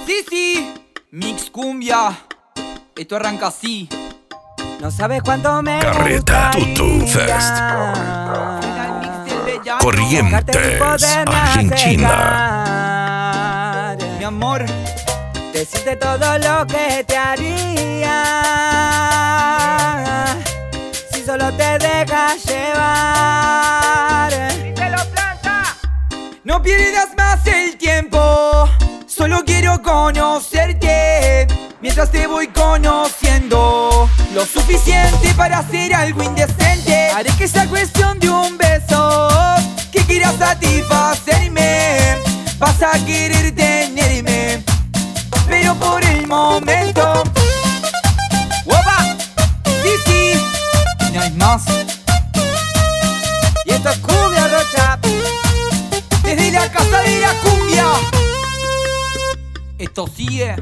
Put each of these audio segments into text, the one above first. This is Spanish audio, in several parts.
Sí, sí, Mix Cumbia. Esto arranca así. No sabes cuánto me Carreta Tutu Fest. Corrientes, Argentina. Mi amor, decirte todo lo que te haría si solo te dejas llevar. no pierdas más el tiempo. Solo quiero conocerte mientras te voy conociendo. Lo suficiente para hacer algo indecente. Haré que sea cuestión de un beso que quiera satisfacerme. Vas a querer tenerme, pero por el momento. ¡Opa! Sí, sí, no hay más. Y esto es Cumbia Rocha. Desde la casa de la cumbia. Esto sigue.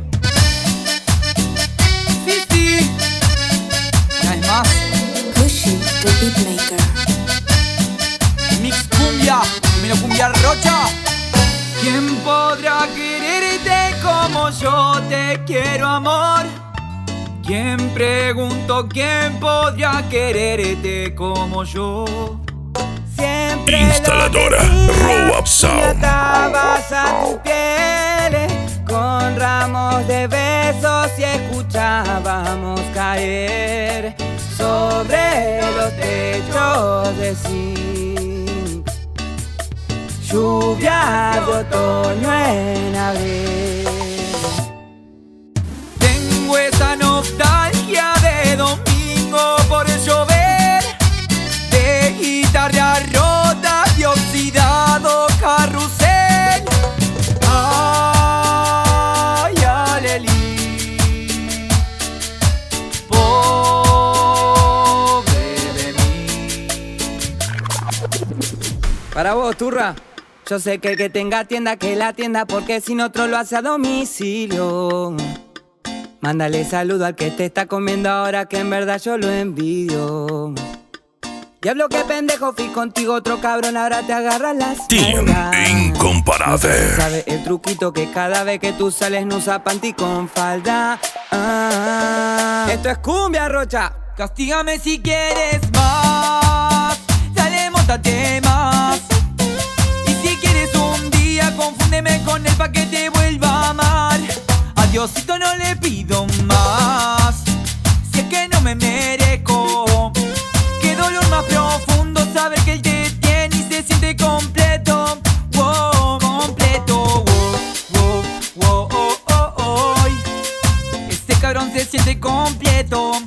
Sí, sí, no hay más. Cushy, the beatmaker. Mix Cumbia, primero Cumbia Rocha. ¿Quién podrá quererte como yo te quiero, amor? ¿Quién pregunto quién podrá quererte como yo? Siempre Instaladora Row Up Sound. atabas a tu piel con ramos de besos y escuchábamos caer sobre los techos de zinc. Lluvia de otoño en abril. Tengo esa nostalgia de domingo por llover, de guitarra rota y oxidado carrusel. Ay, alelí, pobre de mí. Para vos, turra. Yo sé que el que tenga tienda, que la tienda, porque si no otro lo hace a domicilio. Mándale saludo al que te está comiendo ahora, que en verdad yo lo envidio. Diablo, que pendejo, fui contigo otro cabrón, ahora te agarras las Team nalgas. Incomparable. Sabe el truquito que cada vez que tú sales no usa panty con falda. Esto es Cumbia Rocha. Castígame si quieres más, dale, móntate más. Y si quieres un día, confúndeme con él pa' que te vuelva a amar. A Diosito no le pido más, si es que no me merezco. Qué dolor más profundo saber que él te tiene y se siente completo. Wow, completo, wow, wow, wow, oh, oh, oh. Este cabrón se siente completo.